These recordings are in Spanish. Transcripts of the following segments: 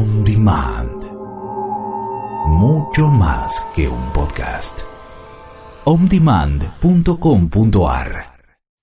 On Demand. Mucho más que un podcast. ondemand.com.ar.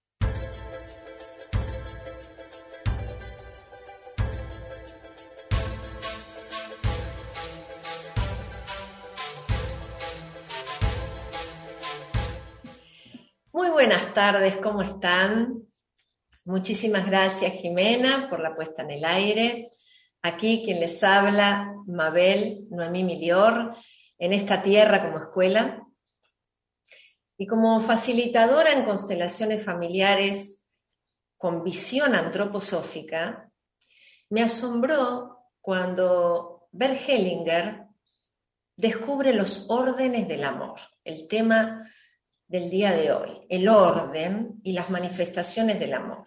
Muy buenas tardes, ¿cómo están? Muchísimas gracias, Jimena, por la puesta en el aire. Aquí quien les habla, Mabel Noemí Milior, en esta tierra como escuela. Y como facilitadora en constelaciones familiares con visión antroposófica, me asombró cuando Bert Hellinger descubre los órdenes del amor, el tema del día de hoy, el orden y las manifestaciones del amor.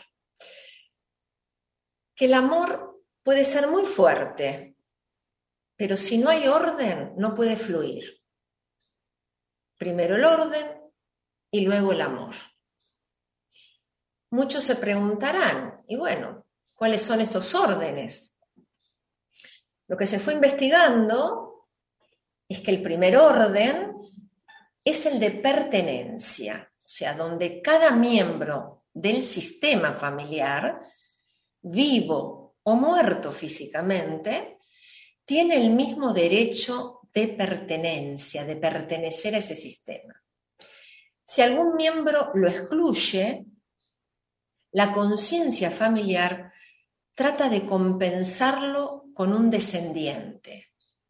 Que el amor puede ser muy fuerte, pero si no hay orden, no puede fluir. Primero el orden y luego el amor. Muchos se preguntarán, y bueno, ¿cuáles son estos órdenes? Lo que se fue investigando es que el primer orden es el de pertenencia, o sea, donde cada miembro del sistema familiar, vivo o muerto físicamente, tiene el mismo derecho de pertenencia, de pertenecer a ese sistema. Si algún miembro lo excluye, la conciencia familiar trata de compensarlo con un descendiente.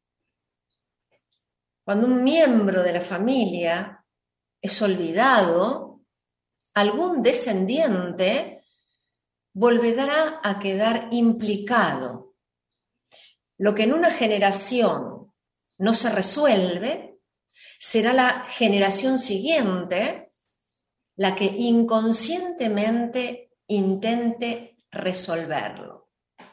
Cuando un miembro de la familia es olvidado, algún descendiente volverá a quedar implicado. Lo que en una generación no se resuelve, será la generación siguiente la que inconscientemente intente resolverlo.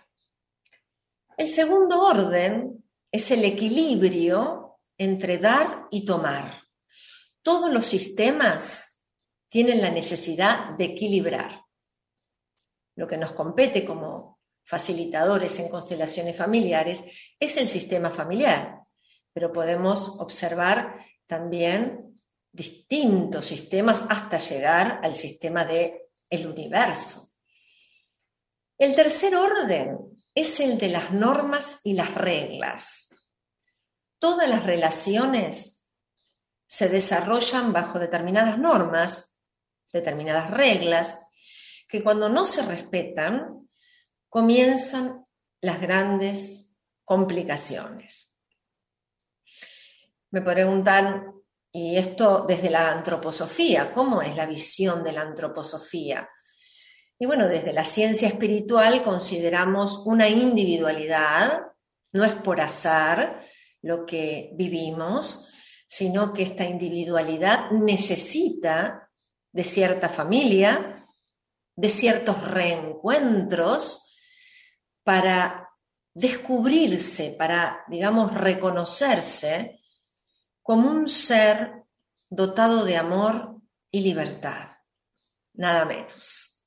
El segundo orden es el equilibrio entre dar y tomar. Todos los sistemas tienen la necesidad de equilibrar. Lo que nos compete como facilitadores en constelaciones familiares es el sistema familiar, pero podemos observar también distintos sistemas hasta llegar al sistema del universo. El tercer orden es el de las normas y las reglas. Todas las relaciones se desarrollan bajo determinadas normas, determinadas reglas, que cuando no se respetan, comienzan las grandes complicaciones. Me preguntan, y esto desde la antroposofía, ¿cómo es la visión de la antroposofía? Y bueno, desde la ciencia espiritual consideramos una individualidad, no es por azar lo que vivimos, sino que esta individualidad necesita de cierta familia, de ciertos reencuentros para descubrirse, para, digamos, reconocerse como un ser dotado de amor y libertad, nada menos.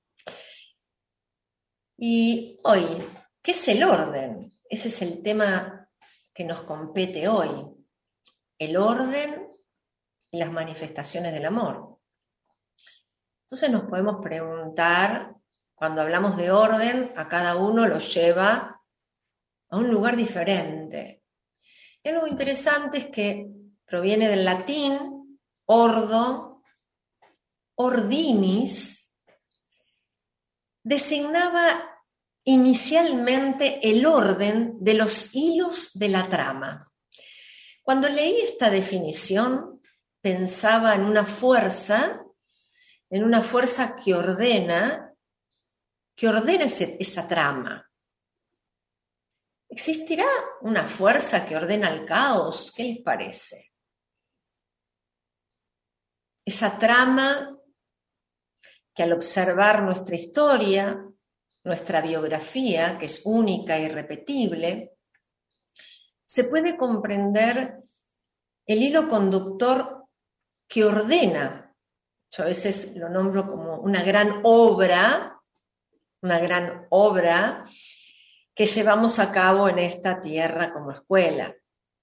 Y hoy, ¿qué es el orden? Ese es el tema que nos compete hoy, el orden y las manifestaciones del amor. Entonces nos podemos preguntar, cuando hablamos de orden, a cada uno lo lleva a un lugar diferente. Y algo interesante es que proviene del latín, ordo, ordinis, designaba inicialmente el orden de los hilos de la trama. Cuando leí esta definición, pensaba en una fuerza que ordena esa trama. ¿Existirá una fuerza que ordena el caos? ¿Qué les parece? Esa trama que al observar nuestra historia, nuestra biografía, que es única e irrepetible, se puede comprender el hilo conductor que ordena. Yo a veces lo nombro como una gran obra que llevamos a cabo en esta tierra como escuela.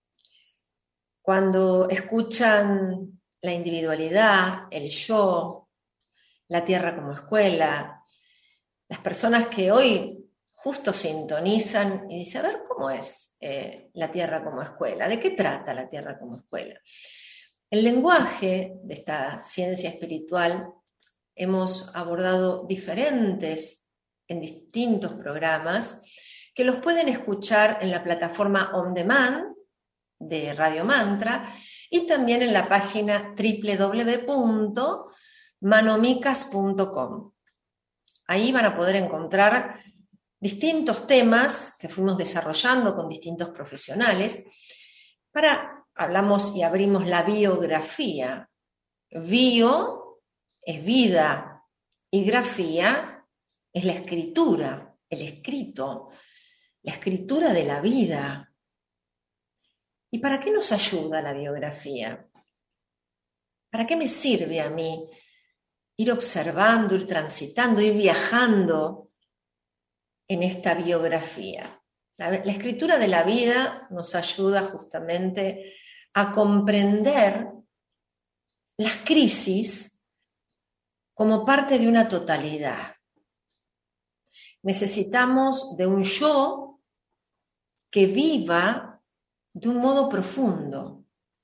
Cuando escuchan la individualidad, el yo, la tierra como escuela, las personas que hoy justo sintonizan y dicen, a ver, ¿cómo es la tierra como escuela? ¿De qué trata la tierra como escuela? El lenguaje de esta ciencia espiritual hemos abordado diferentes en distintos programas que los pueden escuchar en la plataforma On Demand de Radio Mantra y también en la página www.manomicas.com. Ahí van a poder encontrar distintos temas que fuimos desarrollando con distintos profesionales. Hablamos y abrimos la biografía. Bio es vida y grafía es la escritura, el escrito, la escritura de la vida. ¿Y para qué nos ayuda la biografía? ¿Para qué me sirve a mí ir observando, ir transitando, ir viajando en esta biografía? La escritura de la vida nos ayuda justamente a comprender las crisis como parte de una totalidad. Necesitamos de un yo que viva de un modo profundo.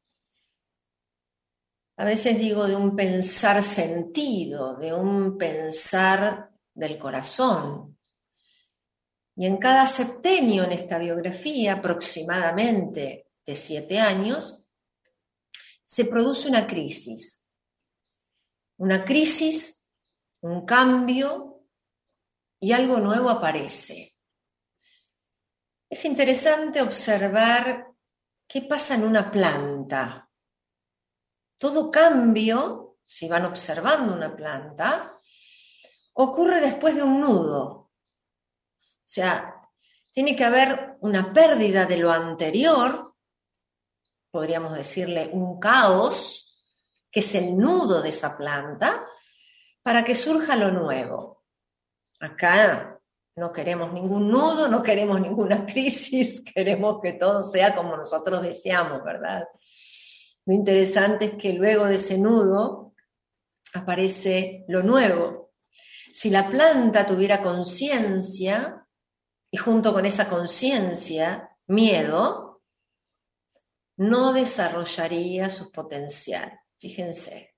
A veces digo de un pensar sentido, de un pensar del corazón. Y en cada septenio en esta biografía, aproximadamente de 7 años, se produce una crisis. Una crisis, un cambio y algo nuevo aparece. Es interesante observar qué pasa en una planta. Todo cambio, si van observando una planta, ocurre después de un nudo. O sea, tiene que haber una pérdida de lo anterior, podríamos decirle un caos, que es el nudo de esa planta, para que surja lo nuevo. Acá no queremos ningún nudo, no queremos ninguna crisis, queremos que todo sea como nosotros deseamos, ¿verdad? Lo interesante es que luego de ese nudo aparece lo nuevo. Si la planta tuviera conciencia, y junto con esa conciencia, miedo, no desarrollaría su potencial. Fíjense.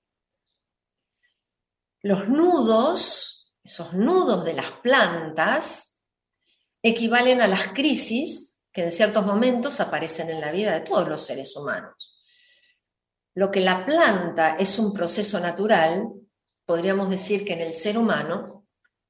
Los nudos, esos nudos de las plantas, equivalen a las crisis que en ciertos momentos aparecen en la vida de todos los seres humanos. Lo que la planta es un proceso natural, podríamos decir que en el ser humano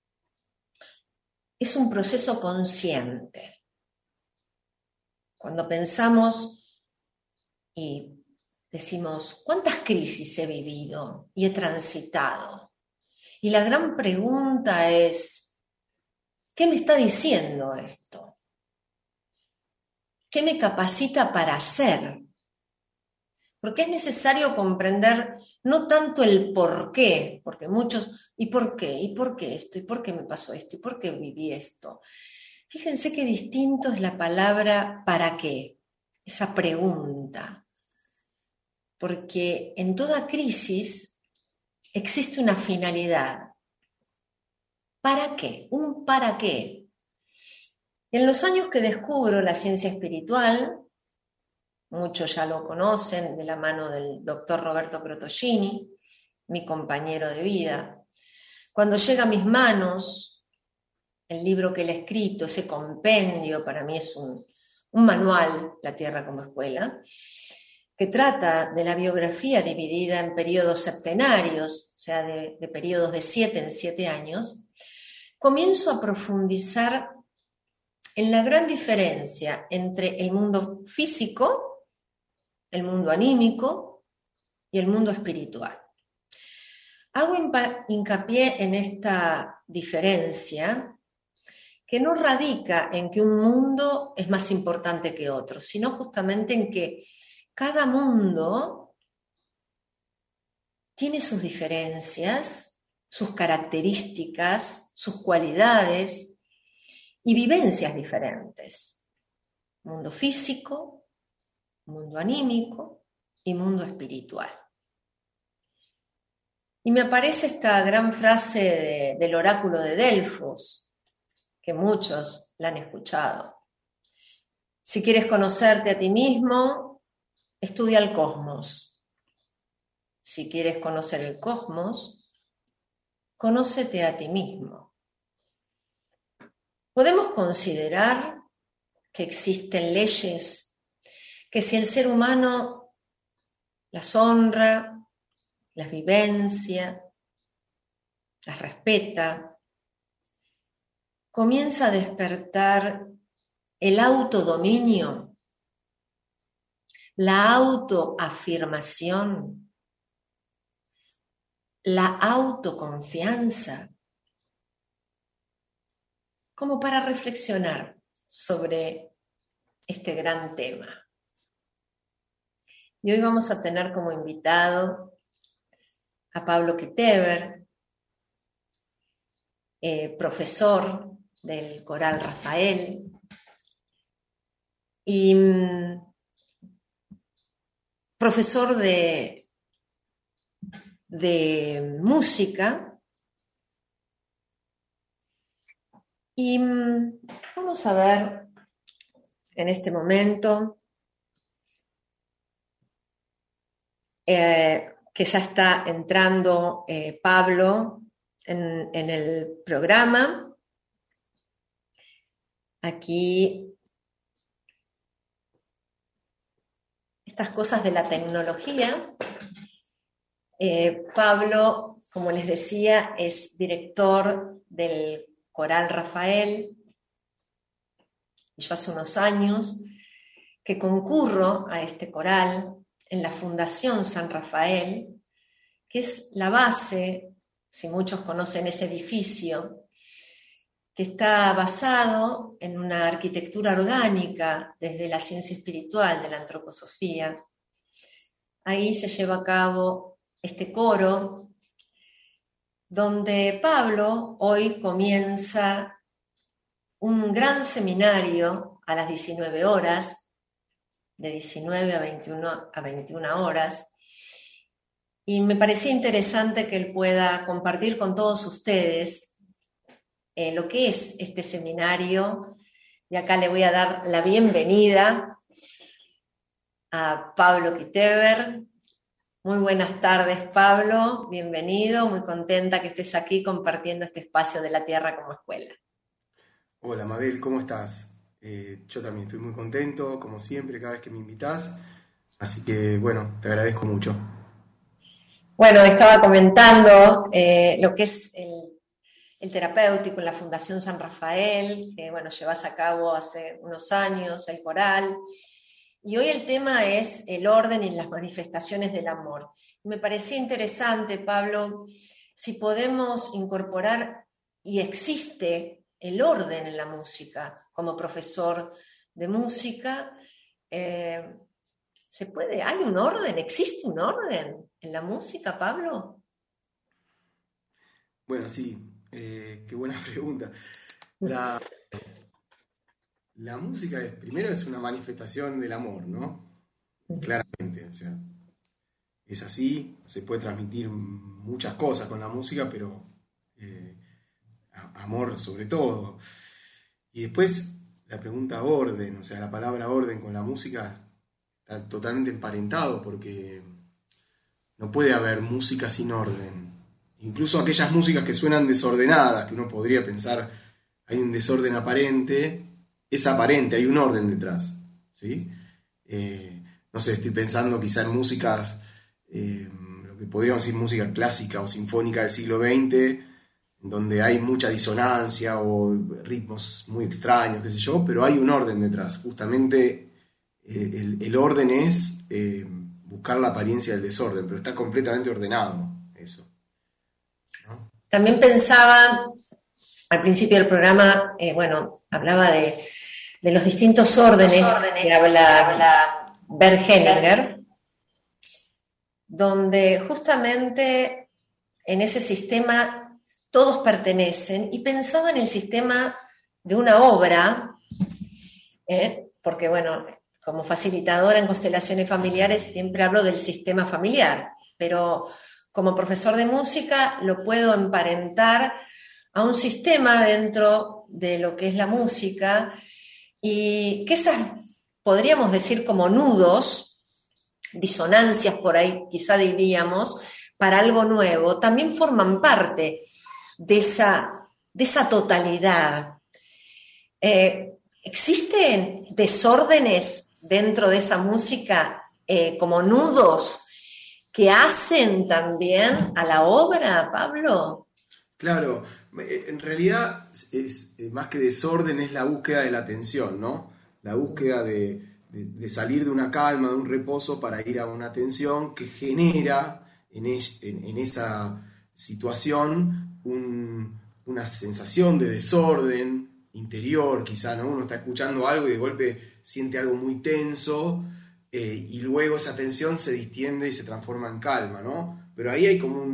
es un proceso consciente. Cuando pensamos y decimos, ¿cuántas crisis he vivido y he transitado? Y la gran pregunta es, ¿qué me está diciendo esto? ¿Qué me capacita para hacer? Porque es necesario comprender no tanto el por qué, porque muchos, ¿y por qué? ¿Y por qué esto? ¿Y por qué me pasó esto? ¿Y por qué viví esto? Fíjense qué distinto es la palabra ¿para qué? Esa pregunta. Porque en toda crisis existe una finalidad. ¿Para qué? Un para qué. En los años que descubro la ciencia espiritual, muchos ya lo conocen, de la mano del doctor Roberto Crotogini, mi compañero de vida. Cuando llega a mis manos el libro que él ha escrito, ese compendio, para mí es un manual, La Tierra como Escuela, que trata de la biografía dividida en periodos septenarios, o sea, de periodos de 7 en 7 años, comienzo a profundizar en la gran diferencia entre el mundo físico, el mundo anímico y el mundo espiritual. Hago hincapié en esta diferencia que no radica en que un mundo es más importante que otro, sino justamente en que cada mundo tiene sus diferencias, sus características, sus cualidades, y vivencias diferentes. Mundo físico, mundo anímico y mundo espiritual. Y me aparece esta gran frase del oráculo de Delfos, que muchos la han escuchado. Si quieres conocerte a ti mismo, estudia el cosmos. Si quieres conocer el cosmos, conócete a ti mismo. Podemos considerar que existen leyes que si el ser humano las honra, las vivencia, las respeta, comienza a despertar el autodominio, la autoafirmación, la autoconfianza, como para reflexionar sobre este gran tema. Y hoy vamos a tener como invitado a Pablo Kiteber, profesor del Coral Rafael y profesor de música. Y vamos a ver en este momento que ya está entrando Pablo en el programa. Aquí estas cosas de la tecnología. Pablo, como les decía, es director del Coral Rafael. Y yo hace unos años que concurro a este coral en la Fundación San Rafael, que es la base, si muchos conocen ese edificio, que está basado en una arquitectura orgánica desde la ciencia espiritual de la antroposofía. Ahí se lleva a cabo este coro, donde Pablo hoy comienza un gran seminario a las 19 horas, de 19 a 21 horas, y me parecía interesante que él pueda compartir con todos ustedes lo que es este seminario, y acá le voy a dar la bienvenida a Pablo Kiteber. Muy buenas tardes, Pablo, bienvenido, muy contenta que estés aquí compartiendo este espacio de la Tierra como escuela. Hola Mabel, ¿cómo estás? Yo también estoy muy contento, como siempre, cada vez que me invitás, así que bueno, te agradezco mucho. Bueno, estaba comentando lo que es el terapéutico en la Fundación San Rafael, que bueno, llevas a cabo hace unos años, el coral, y hoy el tema es el orden y las manifestaciones del amor. Me parecía interesante, Pablo, si podemos incorporar, y existe el orden en la música, como profesor de música, ¿se puede? ¿Hay un orden? ¿Existe un orden en la música, Pablo? Bueno, sí, qué buena pregunta. La música primero es una manifestación del amor, ¿no? Claramente, o sea, es así, se puede transmitir muchas cosas con la música, pero amor sobre todo. Y después la pregunta orden, o sea, la palabra orden con la música está totalmente emparentado porque no puede haber música sin orden. Incluso aquellas músicas que suenan desordenadas, que uno podría pensar hay un desorden aparente, es aparente, hay un orden detrás, ¿sí? No sé, estoy pensando quizá en músicas, lo que podríamos decir música clásica o sinfónica del siglo XX, donde hay mucha disonancia o ritmos muy extraños, qué sé yo, pero hay un orden detrás. Justamente el orden es buscar la apariencia del desorden, pero está completamente ordenado eso, ¿no? También pensaba, al principio del programa, hablaba de los distintos órdenes que habla Bert Hellinger, donde justamente en ese sistema todos pertenecen, y pensaba en el sistema de una obra, porque bueno, como facilitadora en constelaciones familiares siempre hablo del sistema familiar, pero como profesor de música lo puedo emparentar a un sistema dentro de lo que es la música y que esas, podríamos decir como nudos, disonancias por ahí quizá diríamos, para algo nuevo, también forman parte de esa totalidad. ¿Existen desórdenes dentro de esa música como nudos que hacen también a la obra, Pablo? Claro, en realidad es más que desorden, es la búsqueda de la atención, ¿no? La búsqueda de salir de una calma, de un reposo para ir a una tensión que genera en esa situación una sensación de desorden interior, quizá, ¿no? Uno está escuchando algo y de golpe siente algo muy tenso y luego esa tensión se distiende y se transforma en calma, ¿no? Pero ahí hay como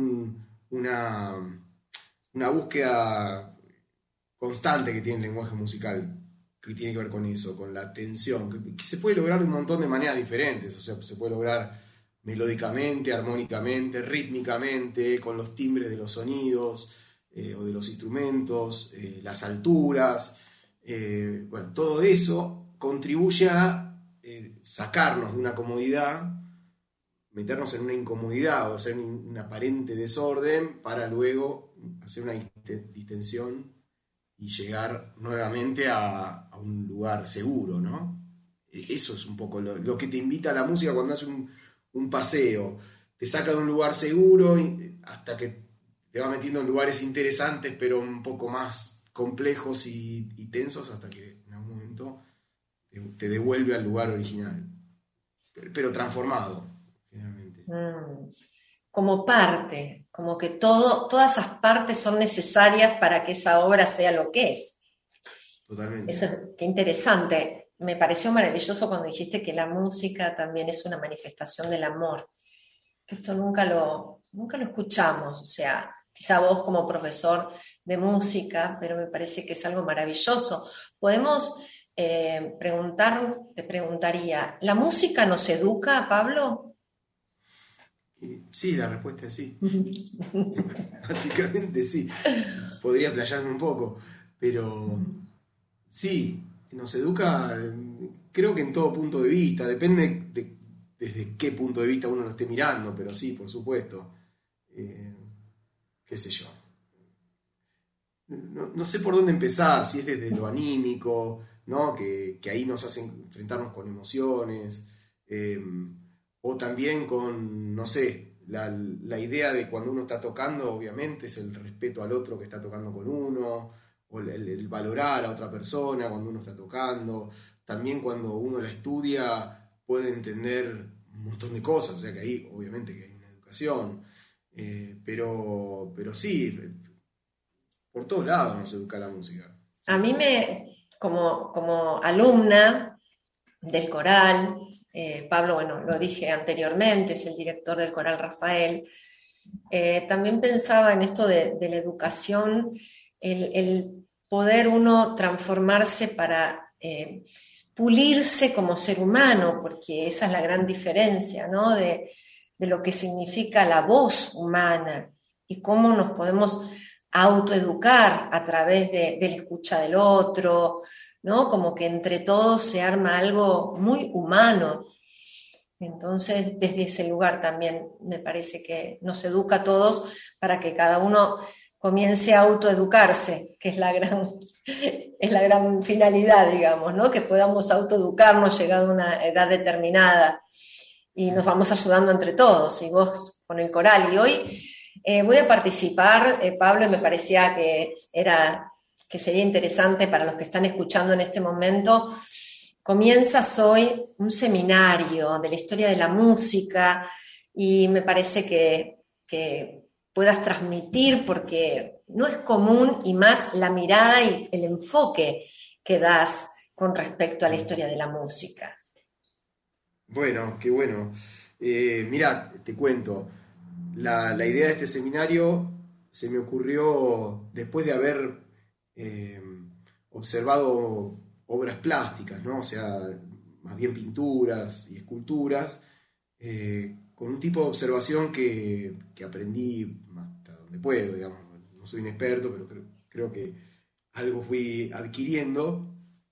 una búsqueda constante que tiene el lenguaje musical, que tiene que ver con eso, con la tensión, que se puede lograr de un montón de maneras diferentes, o sea, se puede lograr melódicamente, armónicamente, rítmicamente, con los timbres de los sonidos o de los instrumentos, las alturas, bueno, todo eso contribuye a sacarnos de una comodidad, meternos en una incomodidad o hacer un aparente desorden para luego hacer una distensión y llegar nuevamente a un lugar seguro, ¿no? Eso es un poco lo que te invita a la música cuando haces un paseo. Te saca de un lugar seguro hasta que te va metiendo en lugares interesantes, pero un poco más complejos y tensos, hasta que en algún momento te devuelve al lugar original, pero transformado, finalmente. Como parte, como que todas esas partes son necesarias para que esa obra sea lo que es. Totalmente. Eso es, qué interesante. Me pareció maravilloso cuando dijiste que la música también es una manifestación del amor. Que esto nunca lo escuchamos, o sea, quizá vos como profesor de música, pero me parece que es algo maravilloso. Podemos te preguntaría, ¿la música nos educa, Pablo? Sí, la respuesta es sí. Básicamente sí. Podría explayarme un poco, pero sí, nos educa, creo que en todo punto de vista, depende desde qué punto de vista uno lo esté mirando, pero sí, por supuesto. Qué sé yo. No sé por dónde empezar, si es desde lo anímico, ¿no? Que ahí nos hacen enfrentarnos con emociones, o también con, no sé, la idea de cuando uno está tocando, obviamente, es el respeto al otro que está tocando con uno, o el valorar a otra persona cuando uno está tocando. También cuando uno la estudia puede entender un montón de cosas, o sea que ahí obviamente que hay una educación, pero sí, por todos lados nos educa la música. A mí como alumna del coral, Pablo, bueno, lo dije anteriormente, es el director del Coral Rafael, también pensaba en esto de la educación, el poder uno transformarse para pulirse como ser humano, porque esa es la gran diferencia, ¿no? De lo que significa la voz humana y cómo nos podemos autoeducar a través de la escucha del otro, ¿no? Como que entre todos se arma algo muy humano. Entonces, desde ese lugar también me parece que nos educa a todos para que cada uno comience a autoeducarse, que es la gran finalidad, digamos, ¿no? Que podamos autoeducarnos llegando a una edad determinada y nos vamos ayudando entre todos, y vos con el coral. Y hoy voy a participar, Pablo, y me parecía que sería interesante para los que están escuchando en este momento. Comienzas hoy un seminario de la historia de la música y me parece que puedas transmitir, porque no es común, y más la mirada y el enfoque que das con respecto a la historia de la música. Bueno, qué bueno. Mirá, te cuento, la idea de este seminario se me ocurrió después de haber observado obras plásticas, ¿no? O sea, más bien pinturas y esculturas, con un tipo de observación que aprendí hasta donde puedo, digamos. No soy un experto, pero creo que algo fui adquiriendo,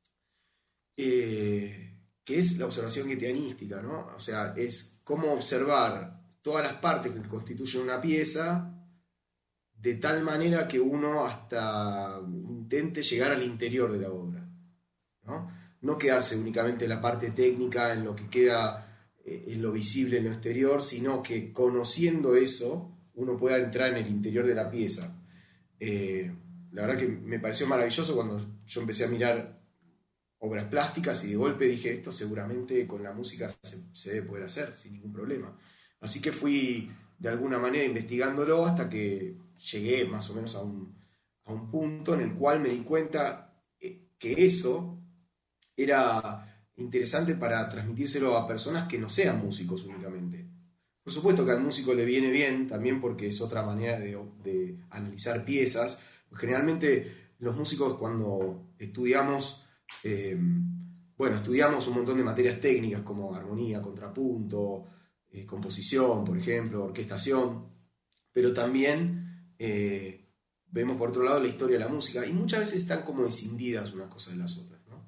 que es la observación guetianística, ¿no? O sea, es cómo observar todas las partes que constituyen una pieza de tal manera que uno hasta intente llegar al interior de la obra, ¿no? No quedarse únicamente en la parte técnica, en lo que queda, en lo visible, en lo exterior, sino que conociendo eso uno pueda entrar en el interior de la pieza. La verdad que me pareció maravilloso cuando yo empecé a mirar obras plásticas y de golpe dije, esto seguramente con la música se debe poder hacer sin ningún problema. Así que fui de alguna manera investigándolo hasta que llegué más o menos a un punto en el cual me di cuenta que eso era interesante para transmitírselo a personas que no sean músicos únicamente. Por supuesto que al músico le viene bien también porque es otra manera de analizar piezas. Generalmente los músicos cuando estudiamos, estudiamos un montón de materias técnicas como armonía, contrapunto, composición, por ejemplo, orquestación, pero también vemos por otro lado la historia de la música y muchas veces están como escindidas unas cosas de las otras, ¿no?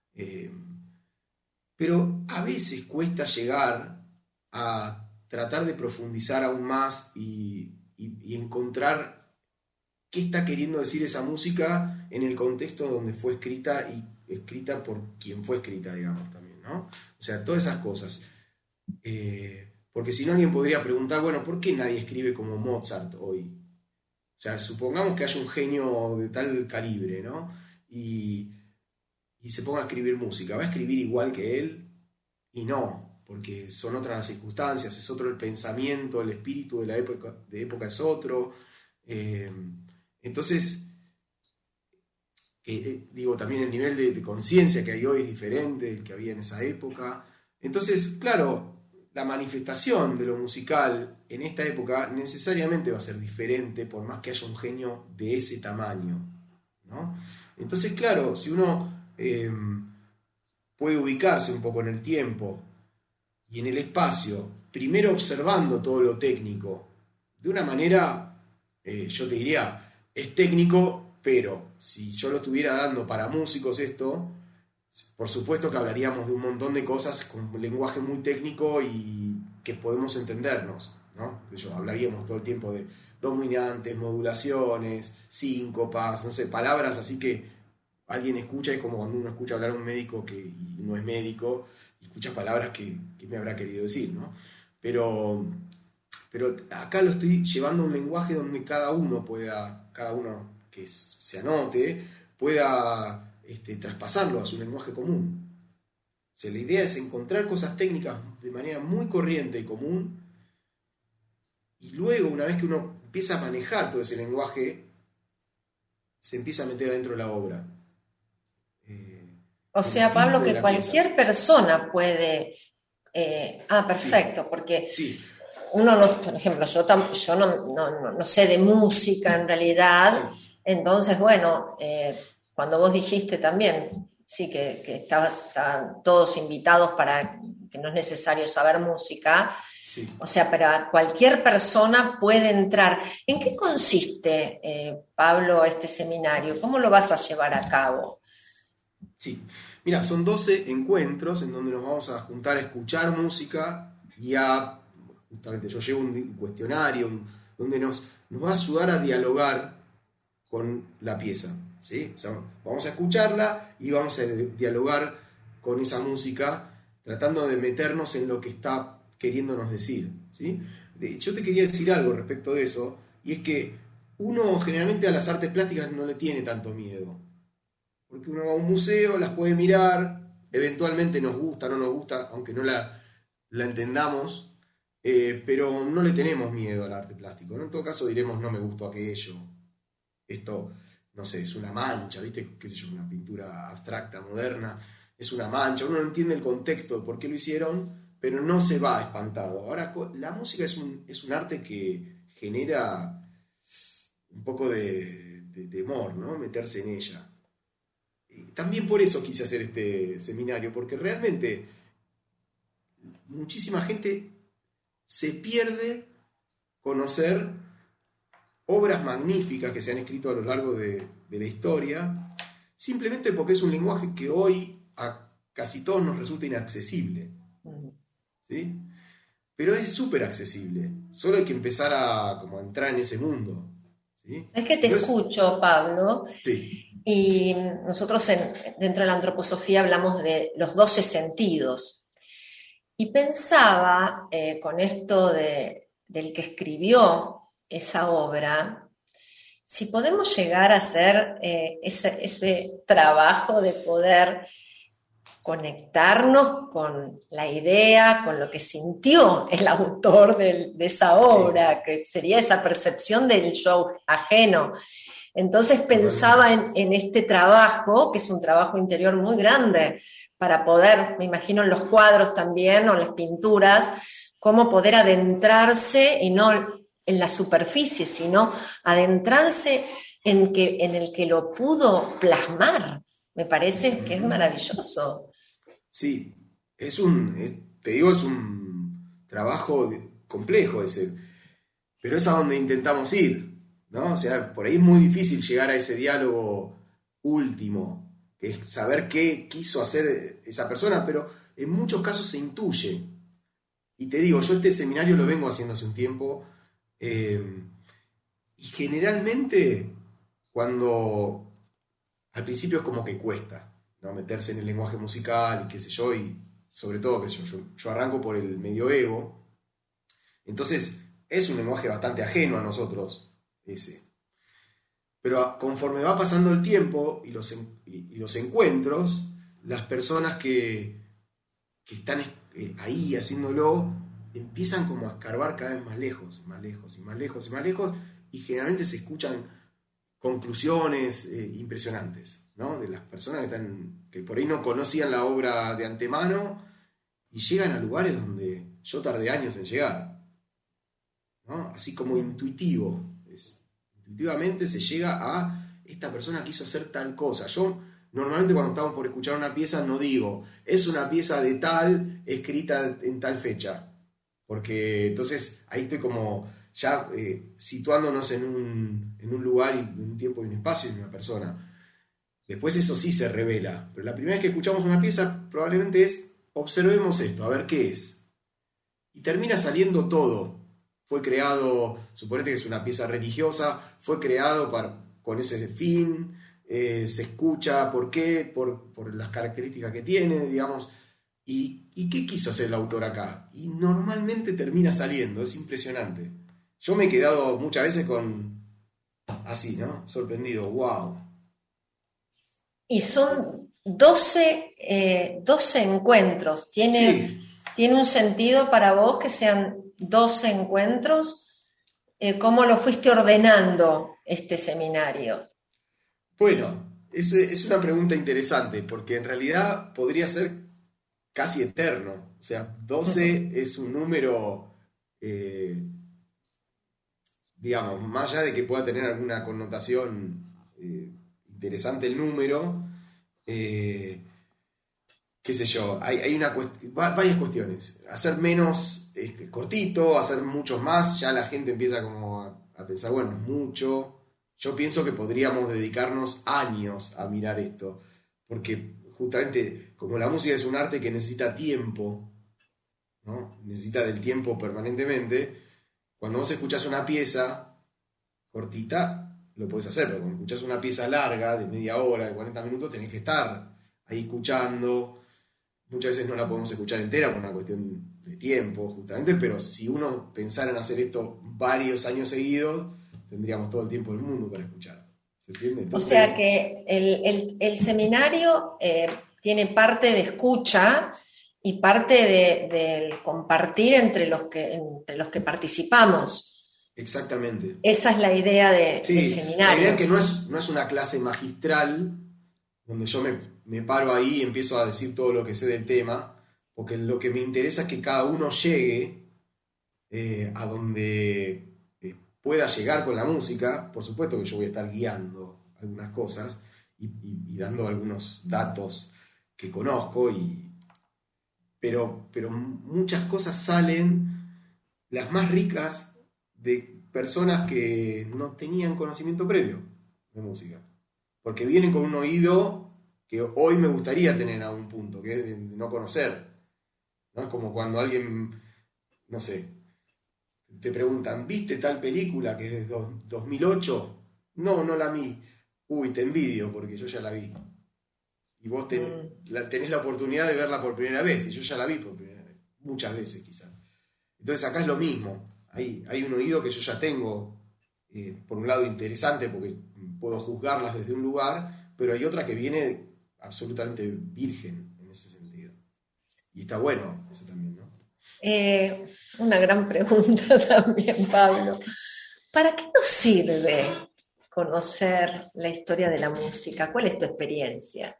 Pero a veces cuesta llegar a tratar de profundizar aún más y encontrar qué está queriendo decir esa música en el contexto donde fue escrita y escrita por quien fue escrita, digamos, también, ¿no? O sea, todas esas cosas. Porque si no, alguien podría preguntar, bueno, ¿por qué nadie escribe como Mozart hoy? O sea, supongamos que haya un genio de tal calibre, ¿no? Y se ponga a escribir música. ¿Va a escribir igual que él? Y no, porque son otras las circunstancias, es otro el pensamiento, el espíritu de la época es otro. Entonces, digo, también el nivel de conciencia que hay hoy es diferente del que había en esa época. Entonces, claro, la manifestación de lo musical en esta época necesariamente va a ser diferente por más que haya un genio de ese tamaño, ¿no? Entonces, claro, si uno puede ubicarse un poco en el tiempo y en el espacio, primero observando todo lo técnico, de una manera, yo te diría, es técnico, pero si yo lo estuviera dando para músicos esto, por supuesto que hablaríamos de un montón de cosas con un lenguaje muy técnico y que podemos entendernos, ¿no? Hablaríamos todo el tiempo de dominantes, modulaciones, síncopas, no sé, palabras así que alguien escucha, es como cuando uno escucha hablar a un médico que no es médico, y escucha palabras que me habrá querido decir, ¿no? Pero acá lo estoy llevando a un lenguaje donde cada uno que se anote, pueda traspasarlo a su lenguaje común. O sea, la idea es encontrar cosas técnicas de manera muy corriente y común, y luego, una vez que uno empieza a manejar todo ese lenguaje, se empieza a meter adentro de la obra. O sea, Pablo, que cualquier persona puede... perfecto, sí, porque sí, uno, por ejemplo, yo no sé de música en realidad, sí. entonces, bueno, cuando vos dijiste también, sí, que estaban todos invitados para que no es necesario saber música, Sí. o sea, para cualquier persona puede entrar. ¿En qué consiste, Pablo, este seminario? ¿Cómo lo vas a llevar a cabo? Sí, mira, son 12 encuentros en donde nos vamos a juntar a escuchar música y justamente yo llevo un cuestionario donde nos va a ayudar a dialogar con la pieza, ¿sí? O sea, vamos a escucharla y vamos a dialogar con esa música tratando de meternos en lo que está queriéndonos decir, ¿sí? Yo te quería decir algo respecto de eso, y es que uno generalmente a las artes plásticas no le tiene tanto miedo. Porque uno va a un museo, las puede mirar, eventualmente nos gusta, no nos gusta, aunque no la entendamos, pero no le tenemos miedo al arte plástico, ¿no? En todo caso diremos, no me gustó aquello, esto, no sé, es una mancha, ¿viste? Qué sé yo, una pintura abstracta, moderna, es una mancha, uno no entiende el contexto de por qué lo hicieron, pero no se va espantado. Ahora, la música es un arte que genera un poco de temor, ¿no? Meterse en ella. también por eso quise hacer este seminario, porque realmente muchísima gente se pierde conocer obras magníficas que se han escrito a lo largo de la historia, simplemente porque es un lenguaje que hoy a casi todos nos resulta inaccesible. ¿Sí? Pero es súper accesible. Solo hay que empezar a entrar en ese mundo. ¿Sí? Es que te escucho, Pablo, sí. Y nosotros dentro de la antroposofía hablamos de los 12 sentidos. Y pensaba, con esto del que escribió esa obra, si podemos llegar a hacer ese trabajo de poder conectarnos con la idea, con lo que sintió el autor de esa obra, sí, que sería esa percepción del yo ajeno. Entonces pensaba en este trabajo, que es un trabajo interior muy grande, para poder, me imagino en los cuadros también, o en las pinturas, cómo poder adentrarse, y no en la superficie, sino adentrarse en el que lo pudo plasmar. Me parece que es maravilloso. Sí, te digo, es un trabajo complejo ese, pero es a donde intentamos ir, ¿no? O sea, por ahí es muy difícil llegar a ese diálogo último, que es saber qué quiso hacer esa persona, pero en muchos casos se intuye. Y te digo, yo este seminario lo vengo haciendo hace un tiempo, y generalmente cuando al principio es como que cuesta, ¿no? Meterse en el lenguaje musical y qué sé yo, y sobre todo, qué sé yo arranco por el medioevo, entonces es un lenguaje bastante ajeno a nosotros, ese. Pero conforme va pasando el tiempo y los encuentros, las personas que están ahí haciéndolo empiezan como a escarbar cada vez más lejos, más lejos y más lejos y más lejos, y generalmente se escuchan conclusiones impresionantes, ¿no? De las personas que por ahí no conocían la obra de antemano y llegan a lugares donde yo tardé años en llegar, ¿no? Así como intuitivamente se llega a esta persona quiso hacer tal cosa. Yo normalmente cuando estamos por escuchar una pieza no digo es una pieza de tal escrita en tal fecha, porque entonces ahí estoy como ya situándonos en un lugar y en un tiempo y un espacio y en una persona. Después eso sí se revela, pero la primera vez que escuchamos una pieza probablemente es observemos esto, a ver qué es, y termina saliendo todo. Fue creado, suponete que es una pieza religiosa, fue creado con ese fin, se escucha por qué, por las características que tiene, digamos. ¿Y qué quiso hacer el autor acá? Y normalmente termina saliendo, es impresionante. Yo me he quedado muchas veces así, ¿no? Sorprendido, wow. Y son 12 encuentros. ¿Tiene un sentido para vos que sean 12 encuentros? ¿Cómo lo fuiste ordenando este seminario? Bueno, es una pregunta interesante, porque en realidad podría ser casi eterno. O sea, 12 es un número, digamos, más allá de que pueda tener alguna connotación interesante el número, qué sé yo, hay varias cuestiones. Hacer menos cortito, hacer muchos más, ya la gente empieza como a pensar, bueno, es mucho. Yo pienso que podríamos dedicarnos años a mirar esto, porque justamente como la música es un arte que necesita tiempo, ¿no? Necesita del tiempo permanentemente. Cuando vos escuchás una pieza cortita, lo podés hacer, pero cuando escuchás una pieza larga, de media hora, de 40 minutos, tenés que estar ahí escuchando. Muchas veces no la podemos escuchar entera por una cuestión de tiempo, justamente, pero si uno pensara en hacer esto varios años seguidos, tendríamos todo el tiempo del mundo para escuchar. ¿Se entiende? Entonces, o sea que el seminario tiene parte de escucha y parte del compartir entre los que participamos. Exactamente. Esa es la idea del seminario. La idea es que no es una clase magistral donde yo me paro ahí y empiezo a decir todo lo que sé del tema, porque lo que me interesa es que cada uno llegue a donde pueda llegar con la música. Por supuesto que yo voy a estar guiando algunas cosas, y dando algunos datos que conozco, pero muchas cosas salen, las más ricas, de personas que no tenían conocimiento previo de música, porque vienen con un oído que hoy me gustaría tener a un punto, que es de no conocer, ¿no? Es como cuando alguien, no sé, te preguntan, ¿viste tal película que es de 2008? No, no la vi. Uy, te envidio porque yo ya la vi. Y vos tenés la oportunidad de verla por primera vez, y yo ya la vi por primera vez, muchas veces quizás. Entonces acá es lo mismo, hay un oído que yo ya tengo, por un lado interesante porque puedo juzgarlas desde un lugar, pero hay otra que viene absolutamente virgen en ese sentido. Y está bueno eso también, ¿no? Una gran pregunta también, Pablo. ¿Para qué nos sirve conocer la historia de la música? ¿Cuál es tu experiencia?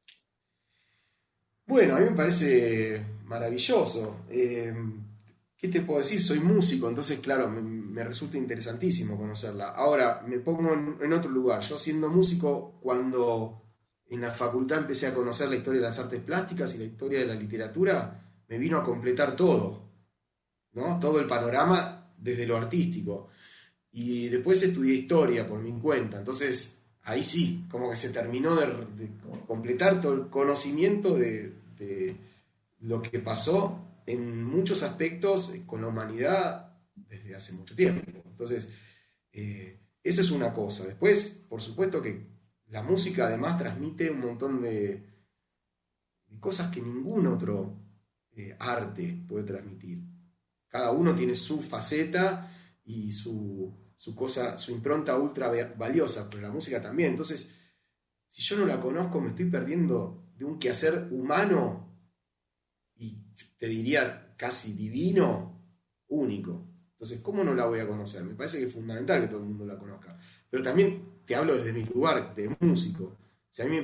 Bueno, a mí me parece maravilloso. ¿Qué te puedo decir? Soy músico, entonces, claro, me resulta interesantísimo conocerla. Ahora, me pongo en otro lugar. Yo, siendo músico, cuando en la facultad empecé a conocer la historia de las artes plásticas y la historia de la literatura, me vino a completar todo, ¿no? Todo el panorama desde lo artístico. Y después estudié historia por mi cuenta, entonces ahí sí, como que se terminó de completar todo el conocimiento de lo que pasó en muchos aspectos con la humanidad desde hace mucho tiempo. Entonces, esa es una cosa. Después, por supuesto que la música además transmite un montón de cosas que ningún otro arte puede transmitir. Cada uno tiene su faceta y su cosa, su impronta ultra valiosa, pero la música también. Entonces, si yo no la conozco, me estoy perdiendo de un quehacer humano y te diría casi divino, único. Entonces, ¿cómo no la voy a conocer? Me parece que es fundamental que todo el mundo la conozca. Pero también te hablo desde mi lugar de músico. O sea, a mí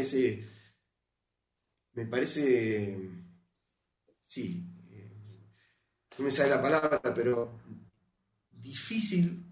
me parece, sí, no me sale la palabra, pero difícil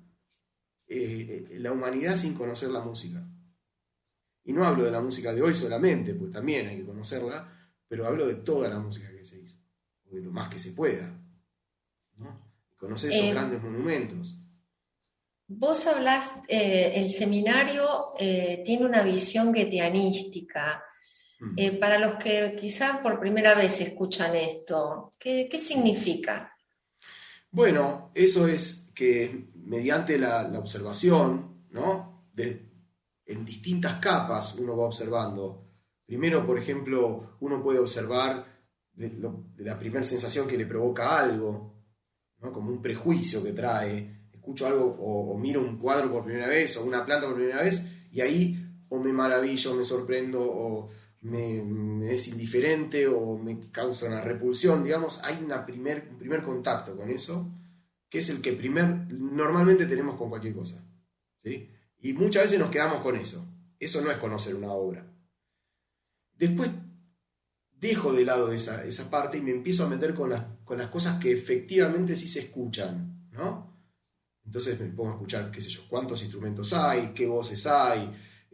la humanidad sin conocer la música. Y no hablo de la música de hoy solamente, pues también hay que conocerla, pero hablo de toda la música que se hizo, o de lo más que se pueda, ¿no? Conocer esos grandes monumentos. Vos hablás, el seminario tiene una visión guetianística. Para los que quizás por primera vez escuchan esto, ¿qué significa? Bueno, eso es que mediante la observación, ¿no? En distintas capas uno va observando. Primero, por ejemplo, uno puede observar de la primera sensación que le provoca algo, ¿no? Como un prejuicio que trae. Escucho algo o miro un cuadro por primera vez o una planta por primera vez y ahí o me maravillo, me sorprendo o me es indiferente o me causa una repulsión, digamos. Hay un primer contacto con eso, que es el que normalmente tenemos con cualquier cosa, ¿sí? Y muchas veces nos quedamos con eso. Eso no es conocer una obra. Después dejo de lado esa parte y me empiezo a meter con las cosas que efectivamente sí se escuchan, ¿no? Entonces me pongo a escuchar, qué sé yo, cuántos instrumentos hay, qué voces hay,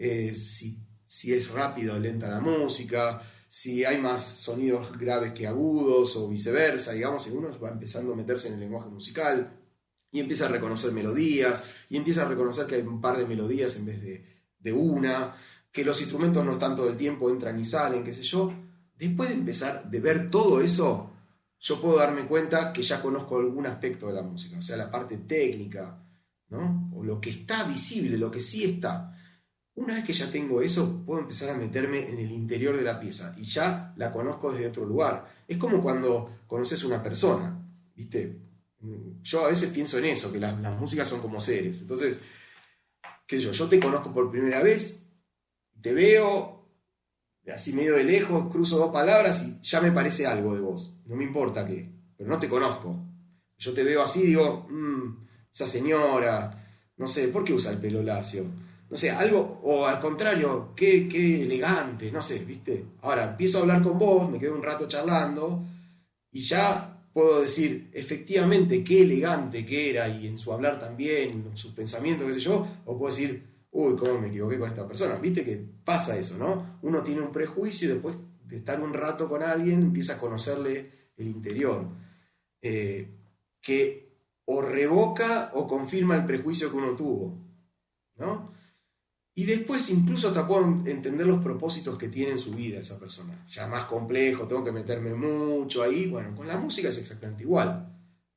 si es rápida o lenta la música, si hay más sonidos graves que agudos o viceversa, digamos, y uno va empezando a meterse en el lenguaje musical y empieza a reconocer melodías y empieza a reconocer que hay un par de melodías en vez de una, que los instrumentos no están todo el tiempo, entran y salen, qué sé yo. Después de empezar de ver todo eso, yo puedo darme cuenta que ya conozco algún aspecto de la música, o sea, la parte técnica, ¿no? O lo que está visible, lo que sí está. Una vez que ya tengo eso, puedo empezar a meterme en el interior de la pieza y ya la conozco desde otro lugar. Es como cuando conoces una persona, ¿viste? Yo a veces pienso en eso, que las músicas son como seres. Entonces, qué sé yo te conozco por primera vez, te veo así medio de lejos, cruzo dos palabras y ya me parece algo de vos. No me importa qué, pero no te conozco. Yo te veo así y digo, esa señora, no sé, ¿por qué usa el pelo lacio? No sé, algo, o al contrario, qué elegante, no sé, ¿viste? Ahora empiezo a hablar con vos, me quedo un rato charlando y ya puedo decir efectivamente qué elegante que era y en su hablar también, en sus pensamientos, qué sé yo, o puedo decir, uy, ¿cómo me equivoqué con esta persona? Viste que pasa eso, ¿no? Uno tiene un prejuicio y después de estar un rato con alguien empieza a conocerle el interior, que o revoca o confirma el prejuicio que uno tuvo, ¿no? Y después incluso hasta puedo entender los propósitos que tiene en su vida esa persona. Ya más complejo, tengo que meterme mucho ahí. Bueno, con la música es exactamente igual.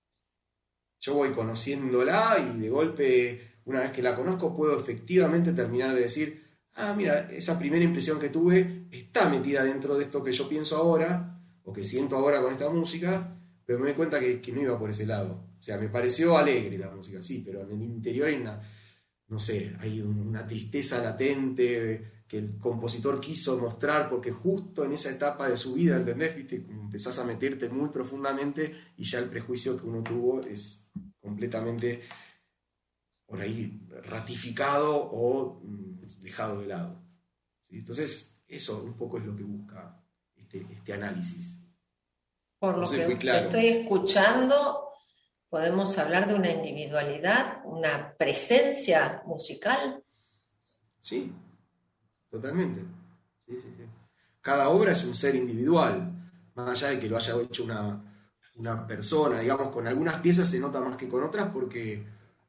Yo voy conociéndola y de golpe, una vez que la conozco, puedo efectivamente terminar de decir, ah, mira, esa primera impresión que tuve está metida dentro de esto que yo pienso ahora, o que siento ahora con esta música, pero me doy cuenta que no iba por ese lado. O sea, me pareció alegre la música, sí, pero en el interior hay una, no sé, hay una tristeza latente que el compositor quiso mostrar porque justo en esa etapa de su vida, ¿entendés? ¿Viste? Como empezás a meterte muy profundamente y ya el prejuicio que uno tuvo es completamente por ahí ratificado o dejado de lado. ¿Sí? Entonces, eso un poco es lo que busca este análisis. Por No lo sé, que fui claro. estoy escuchando, podemos hablar de una individualidad, una presencia musical. Sí, totalmente. Sí, sí, sí. Cada obra es un ser individual, más allá de que lo haya hecho una persona, digamos, con algunas piezas se nota más que con otras porque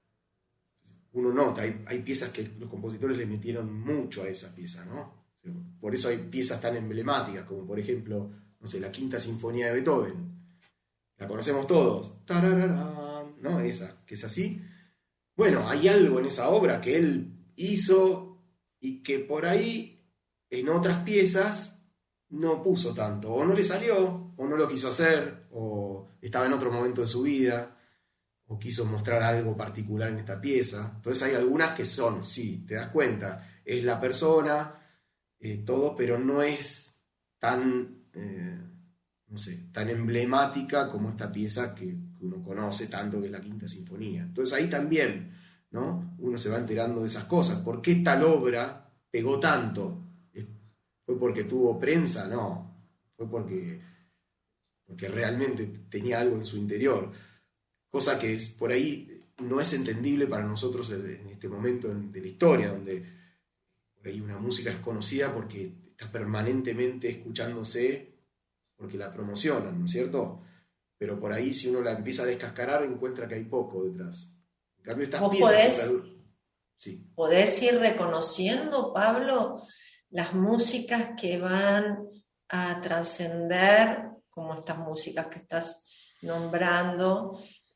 uno nota, hay piezas que los compositores le metieron mucho a esa pieza, ¿no? Por eso hay piezas tan emblemáticas, como por ejemplo, no sé, la Quinta Sinfonía de Beethoven. La conocemos todos. Tarararán, ¿no? Esa, que es así. Bueno, hay algo en esa obra que él hizo y que por ahí en otras piezas no puso tanto, o no le salió, o no lo quiso hacer, o estaba en otro momento de su vida, o quiso mostrar algo particular en esta pieza. Entonces hay algunas que son, sí, te das cuenta, es la persona, todo, pero no es tan, no sé, tan emblemática como esta pieza que uno conoce tanto, que es la Quinta Sinfonía. Entonces ahí también, ¿no? Uno se va enterando de esas cosas. ¿Por qué tal obra pegó tanto? ¿Fue porque tuvo prensa? No. Fue porque realmente tenía algo en su interior. Cosa que es, por ahí no es entendible para nosotros en este momento de la historia, donde por ahí una música es conocida porque está permanentemente escuchándose, porque la promocionan, ¿no es cierto? Pero por ahí si uno la empieza a descascarar encuentra que hay poco detrás. En cambio estas ¿Vos piezas... Sí. podés ir reconociendo, Pablo, las músicas que van a trascender, como estas músicas que estás nombrando,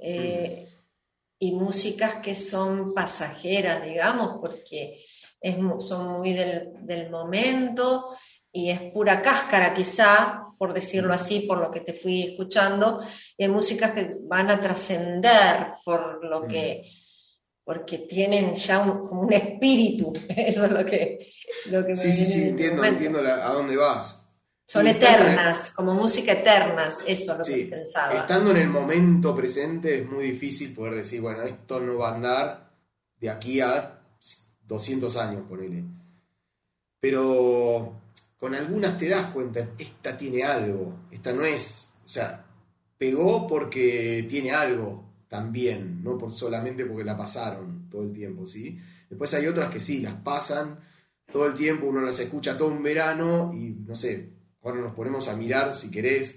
y músicas que son pasajeras, digamos, porque son muy del momento y es pura cáscara quizá, por decirlo así, por lo que te fui escuchando, y hay músicas que van a trascender por lo que, porque tienen ya como un espíritu, eso es lo que me Sí, sí, viene sí, en este momento. entiendo a dónde vas. Son Y estando eternas, como música eternas, eso es lo que sí, pensaba. estando en el momento presente es muy difícil poder decir, bueno, esto no va a andar de aquí a 200 años, ponele. Pero con algunas te das cuenta, esta tiene algo, esta no es, o sea, pegó porque tiene algo también, no solamente porque la pasaron todo el tiempo, ¿sí? Después hay otras que sí, las pasan todo el tiempo, uno las escucha todo un verano y no sé, ahora nos ponemos a mirar, si querés,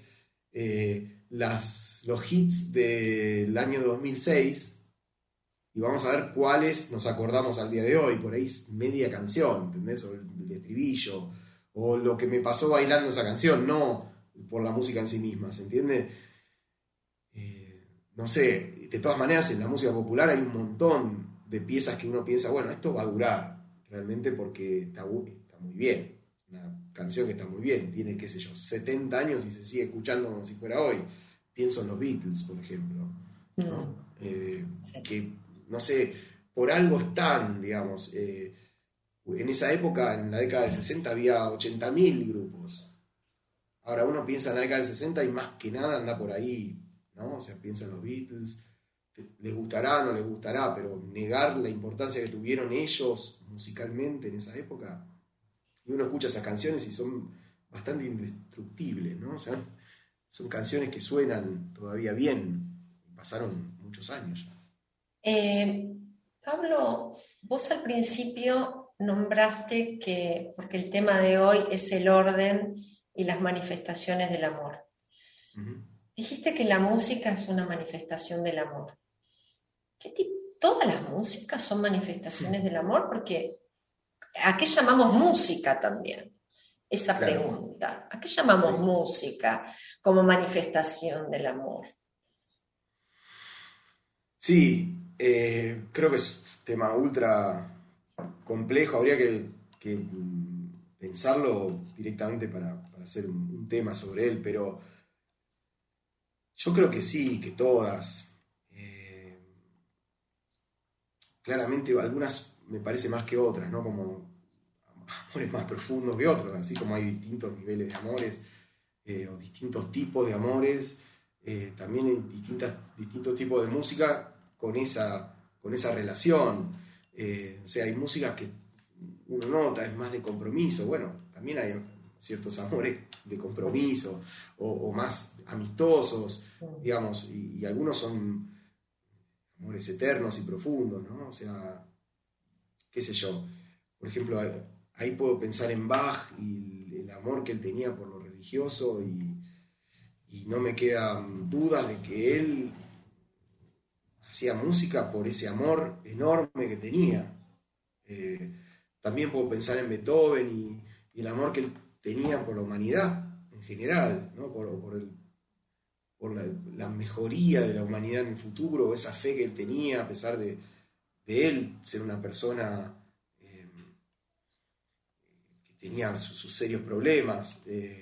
los hits del año 2006 y vamos a ver cuáles nos acordamos al día de hoy, por ahí es media canción, ¿entendés? O el estribillo, o lo que me pasó bailando esa canción, no por la música en sí misma, ¿se entiende? No sé, de todas maneras en la música popular hay un montón de piezas que uno piensa, bueno, esto va a durar realmente porque está muy bien, una canción que está muy bien, tiene, qué sé yo, 70 años y se sigue escuchando como si fuera hoy. Pienso en los Beatles, por ejemplo, ¿no? Sí. Que, no sé, por algo están, digamos, en esa época, en la década del 60, había 80.000 grupos. Ahora uno piensa en la década del 60 y más que nada anda por ahí, ¿no? O sea, piensa en los Beatles, les gustará, no les gustará, pero negar la importancia que tuvieron ellos musicalmente en esa época. Y uno escucha esas canciones y son bastante indestructibles, ¿no? O sea, son canciones que suenan todavía bien, pasaron muchos años ya. Pablo, vos al principio nombraste que, porque el tema de hoy es el orden y las manifestaciones del amor. Ujú. Dijiste que la música es una manifestación del amor. ¿Todas las músicas son manifestaciones del amor? Porque ¿a qué llamamos música también? Esa Claro. pregunta. ¿A qué llamamos Sí. música como manifestación del amor? Sí, creo que es un tema ultra complejo, habría que pensarlo directamente para hacer un tema sobre él, pero yo creo que sí, que todas. Claramente algunas me parece más que otras, ¿no? Como amores más profundos que otros, así como hay distintos niveles de amores o distintos tipos de amores, también hay distintos tipos de música con esa relación. O sea, hay música que uno nota, es más de compromiso. Bueno, también hay ciertos amores de compromiso o más amistosos, digamos, y algunos son amores eternos y profundos, ¿no? O sea, qué sé yo. Por ejemplo, ahí puedo pensar en Bach y el amor que él tenía por lo religioso y no me quedan dudas de que él hacía música por ese amor enorme que tenía. También puedo pensar en Beethoven y el amor que él tenía por la humanidad en general, ¿no? Por la mejoría de la humanidad en el futuro, esa fe que él tenía, a pesar de él ser una persona que tenía sus serios problemas.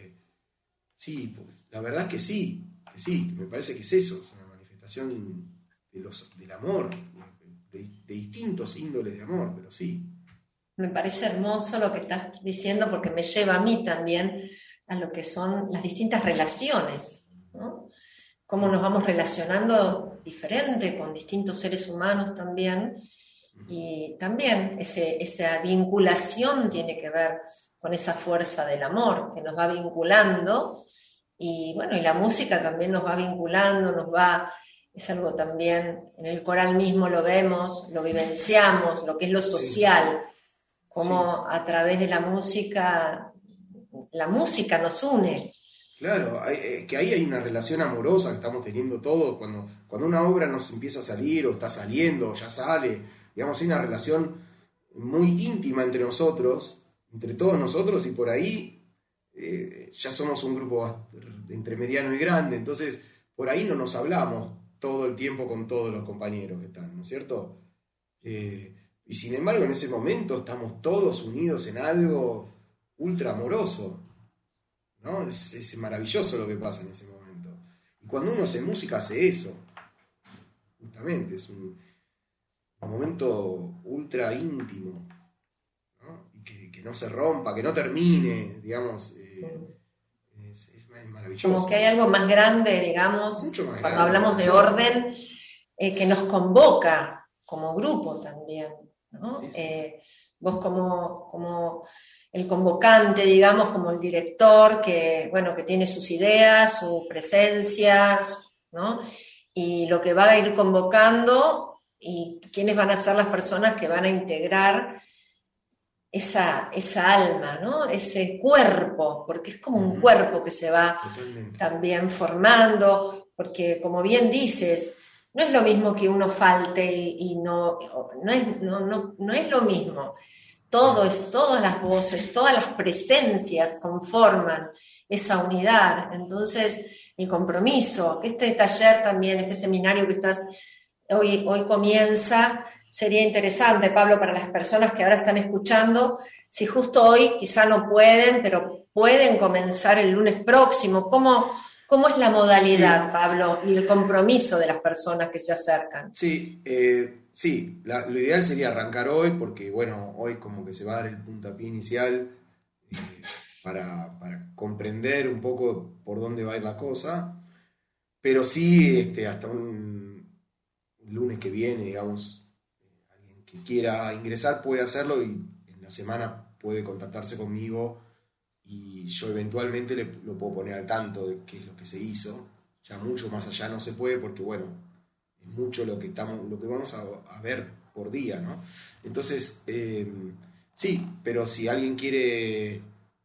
Sí, pues, la verdad es que sí, me parece que es eso, es una manifestación del amor, de distintos índoles de amor, pero sí. Me parece hermoso lo que estás diciendo porque me lleva a mí también a lo que son las distintas relaciones, ¿no? Cómo nos vamos relacionando diferente con distintos seres humanos también. Y también esa vinculación tiene que ver con esa fuerza del amor que nos va vinculando. Y bueno, y la música también nos va vinculando, es algo también, en el coral mismo lo vemos, lo vivenciamos, lo que es lo social, como a través de la música nos une. Claro, que ahí hay una relación amorosa que estamos teniendo todos. Cuando una obra nos empieza a salir, o está saliendo, o ya sale, digamos, hay una relación muy íntima entre nosotros, entre todos nosotros, y por ahí ya somos un grupo entre mediano y grande, entonces por ahí no nos hablamos todo el tiempo con todos los compañeros que están, ¿no es cierto? Y sin embargo, en ese momento estamos todos unidos en algo ultra amoroso, ¿no? Es maravilloso lo que pasa en ese momento. Y cuando uno hace música hace eso, justamente, es un momento ultra íntimo, ¿no? Y que no se rompa, que no termine, digamos, es maravilloso. Como que hay algo más grande, digamos, Mucho más cuando grande, hablamos de sí. orden, que nos convoca como grupo también, ¿no? Sí. Vos como el convocante, digamos, como el director que, bueno, que tiene sus ideas, su presencia, ¿no? Y lo que va a ir convocando y quiénes van a ser las personas que van a integrar esa alma, ¿no? Ese cuerpo, porque es como un cuerpo que se va Totalmente. también formando, porque como bien dices, no es lo mismo que uno falte y no es lo mismo. Todas las voces, todas las presencias conforman esa unidad. Entonces, el compromiso, que este taller también, este seminario que hoy comienza, sería interesante, Pablo, para las personas que ahora están escuchando, si justo hoy quizá no pueden, pero pueden comenzar el lunes próximo. ¿Cómo es la modalidad, Pablo, y el compromiso de las personas que se acercan? Sí, lo ideal sería arrancar hoy porque, bueno, hoy como que se va a dar el puntapié inicial para comprender un poco por dónde va a ir la cosa, pero sí, hasta un lunes que viene, digamos, alguien que quiera ingresar puede hacerlo y en la semana puede contactarse conmigo y yo eventualmente lo puedo poner al tanto de qué es lo que se hizo. Ya mucho más allá no se puede porque, bueno, es mucho lo que vamos a ver por día, ¿no? Entonces, sí, pero si alguien quiere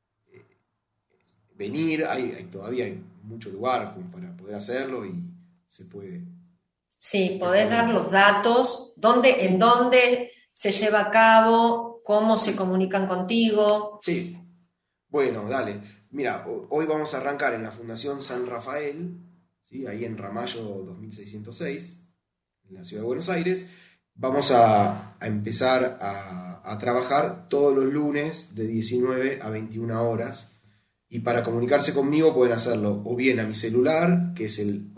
venir, todavía hay mucho lugar como para poder hacerlo y se puede. Sí, podés dar los datos, en dónde se lleva a cabo, cómo se comunican contigo. Sí, bueno, dale. Mira, hoy vamos a arrancar en la Fundación San Rafael, ¿sí? Ahí en Ramallo 2606, en la ciudad de Buenos Aires. Vamos a empezar a trabajar todos los lunes de 19 a 21 horas. Y para comunicarse conmigo pueden hacerlo o bien a mi celular, que es el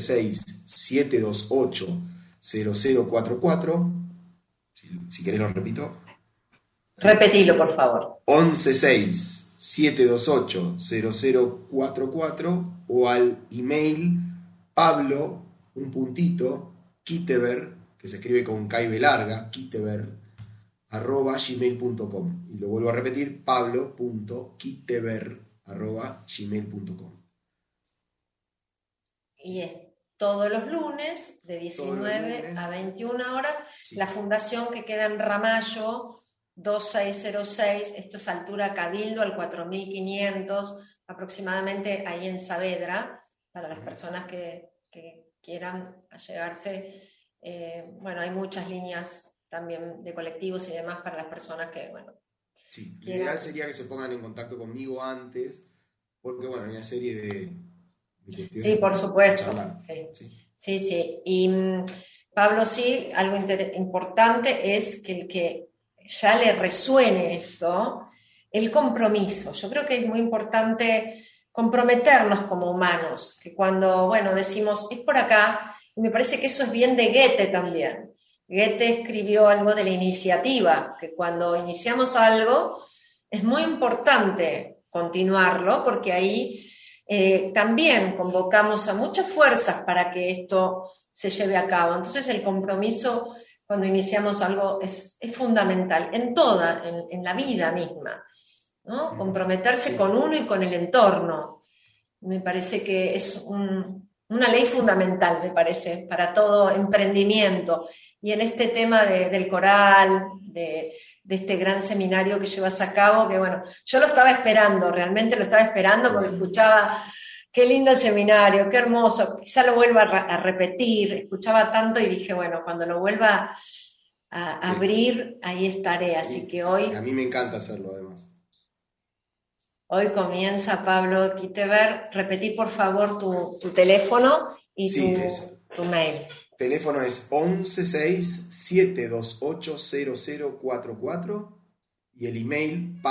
116-728-0044. Si querés lo repito. Repetilo, por favor. 116-728-0044 o al email Pablo, Kiteber, que se escribe con K y B larga, Kiteber, @gmail.com. Y lo vuelvo a repetir, pablo.kiteber@gmail.com. Y es todos los lunes de 19 a 21 horas. Sí. La fundación que queda en Ramallo 2606, esto es altura Cabildo al 4500, aproximadamente ahí en Saavedra, para las personas que quieran allegarse. Bueno, hay muchas líneas también de colectivos y demás para las personas que, bueno. Sí, lo ideal sería que se pongan en contacto conmigo antes, porque, bueno, hay una serie de sí, por supuesto. Sí. Y Pablo, sí, algo importante es que el que ya le resuene esto, el compromiso. Yo creo que es muy importante comprometernos como humanos, que cuando, bueno, decimos, es por acá, y me parece que eso es bien de Goethe también. Goethe escribió algo de la iniciativa, que cuando iniciamos algo es muy importante continuarlo, porque ahí también convocamos a muchas fuerzas para que esto se lleve a cabo. Entonces el compromiso cuando iniciamos algo es fundamental, en la vida misma, ¿no? Comprometerse con uno y con el entorno. Me parece que es una ley fundamental, me parece, para todo emprendimiento. Y en este tema del coral, de este gran seminario que llevas a cabo, que bueno, yo lo estaba esperando, realmente lo estaba esperando porque escuchaba, qué lindo el seminario, qué hermoso, quizá lo vuelva a repetir, escuchaba tanto y dije, bueno, cuando lo vuelva a abrir, ahí estaré, así que hoy... A mí me encanta hacerlo, además. Hoy comienza Pablo Kiteber. Repetí por favor tu teléfono y tu mail. Teléfono es 116-728-0044 y el email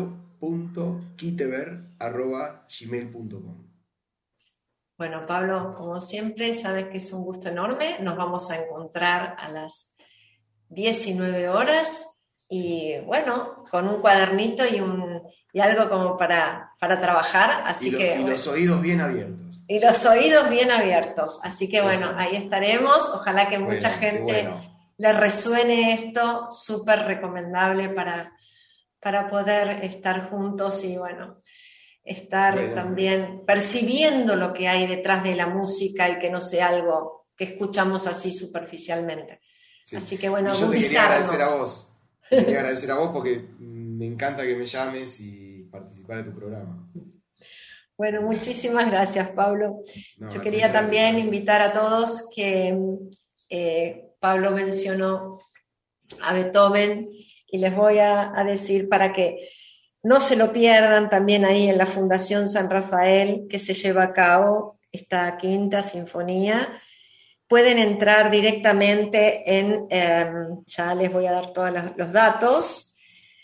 pablo.kiteber@gmail.com. Bueno, Pablo, como siempre, sabes que es un gusto enorme. Nos vamos a encontrar a las 19 horas. Y bueno, con un cuadernito y algo como para trabajar, así que... Y los oídos bien abiertos. Y los oídos bien abiertos, así que bueno, ahí estaremos, ojalá que mucha gente le resuene esto, súper recomendable para poder estar juntos y bueno, estar también percibiendo lo que hay detrás de la música y que no sea algo que escuchamos así superficialmente. Sí. Así que bueno, yo te quería agradecer a vos. Quería agradecer a vos porque me encanta que me llames y participar de tu programa. Bueno, muchísimas gracias, Pablo. Yo quería también invitar a todos que Pablo mencionó a Beethoven y les voy a decir para que no se lo pierdan también ahí en la Fundación San Rafael que se lleva a cabo esta quinta sinfonía. Pueden entrar directamente en, ya les voy a dar todos los datos.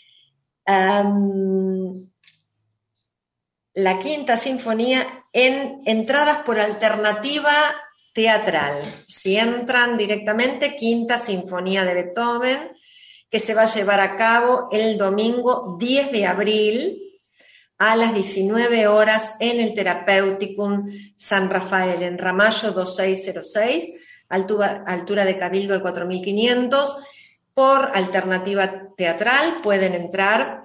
La quinta sinfonía en entradas por alternativa teatral. Si entran directamente, quinta sinfonía de Beethoven, que se va a llevar a cabo el domingo 10 de abril a las 19 horas en el Terapeuticum San Rafael, en Ramallo 2606, altura de Cabildo al 4500, por alternativa teatral pueden entrar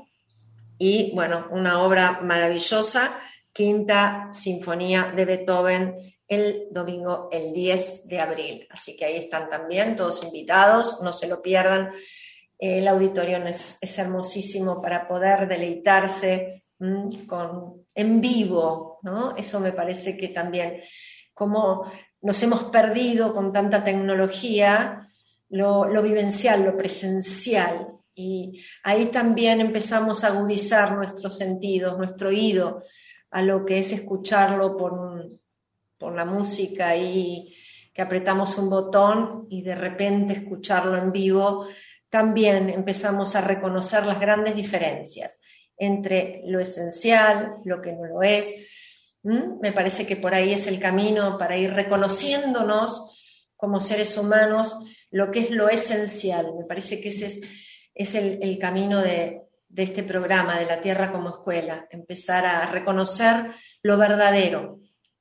y, bueno, una obra maravillosa, Quinta Sinfonía de Beethoven, el domingo, el 10 de abril. Así que ahí están también todos invitados, no se lo pierdan. El auditorio es hermosísimo para poder deleitarse en vivo, ¿no? Eso me parece que también, como nos hemos perdido con tanta tecnología, lo vivencial, lo presencial, y ahí también empezamos a agudizar nuestros sentidos, nuestro oído, a lo que es escucharlo por la música, y que apretamos un botón y de repente escucharlo en vivo. También empezamos a reconocer las grandes diferencias entre lo esencial, lo que no lo es. Me parece que por ahí es el camino para ir reconociéndonos como seres humanos, lo que es lo esencial. Me parece que ese es el camino de este programa, de la Tierra como Escuela, empezar a reconocer lo verdadero,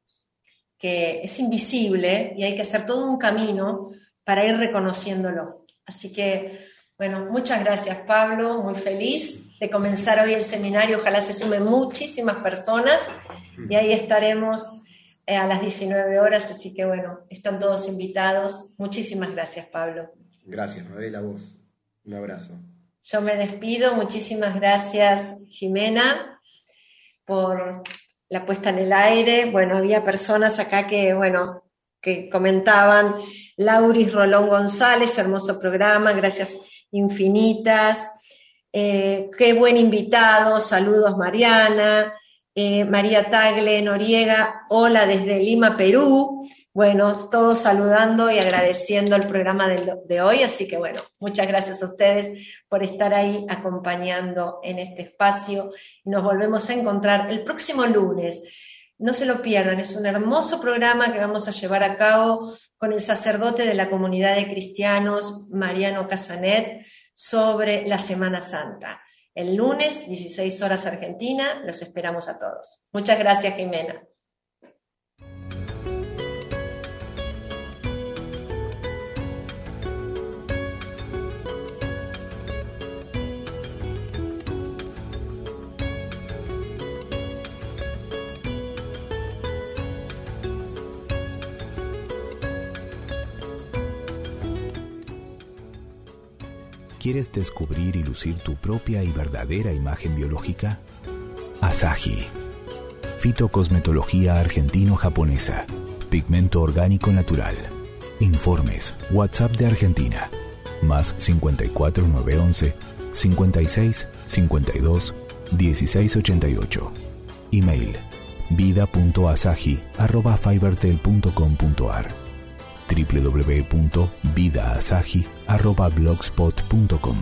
que es invisible y hay que hacer todo un camino para ir reconociéndolo. Así que, bueno, muchas gracias, Pablo, muy feliz de comenzar hoy el seminario. Ojalá se sumen muchísimas personas y ahí estaremos a las 19 horas, así que bueno, están todos invitados. Muchísimas gracias, Pablo. Gracias, Mabel, a vos. Un abrazo. Yo me despido, muchísimas gracias, Jimena, por la puesta en el aire. Bueno, había personas acá que comentaban. Lauris Rolón González, hermoso programa, gracias infinitas. Qué buen invitado, saludos Mariana. María Tagle Noriega, hola desde Lima, Perú. Bueno, todos saludando y agradeciendo el programa de hoy, así que bueno, muchas gracias a ustedes por estar ahí acompañando en este espacio. Nos volvemos a encontrar el próximo lunes. No se lo pierdan, es un hermoso programa que vamos a llevar a cabo con el sacerdote de la comunidad de cristianos, Mariano Casanet, sobre la Semana Santa. El lunes, 16 horas Argentina, los esperamos a todos. Muchas gracias, Jimena. ¿Quieres descubrir y lucir tu propia y verdadera imagen biológica? Asahi. Fitocosmetología argentino-japonesa. Pigmento orgánico natural. Informes. WhatsApp de Argentina. Más 54 911 56 52 16 88. Email. vida.asahi@fivertel.com.ar. www.vidaasahi@blogspot.com.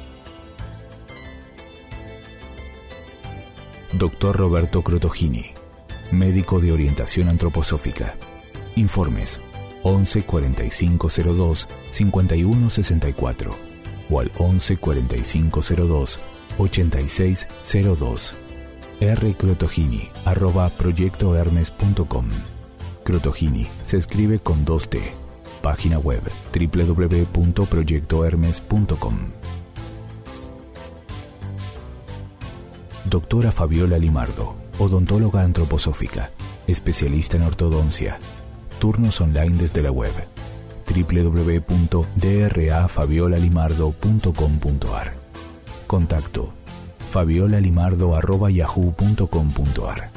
Dr. Roberto Crotogini, médico de orientación antroposófica. Informes 11 45 02 51 64 o al 11 45 02 86 02. rcrotogini@proyectohermes.com. Crotogini se escribe con 2T. Página web www.proyectohermes.com. Doctora Fabiola Limardo, odontóloga antroposófica, especialista en ortodoncia. Turnos online desde la web www.drafabiola.limardo.com.ar. Contacto fabiolalimardo@yahoo.com.ar.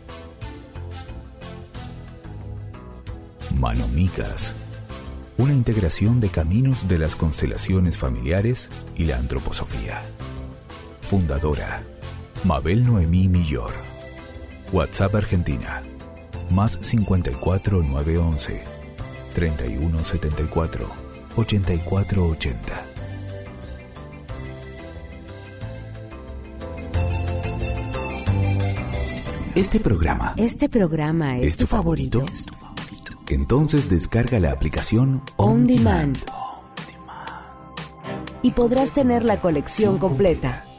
Manomicas, una integración de caminos de las constelaciones familiares y la antroposofía. Fundadora Mabel Noemí Millor. WhatsApp Argentina más 54 911 31 74 84 80. Este programa es tu favorito. Entonces descarga la aplicación On Demand y podrás tener la colección completa.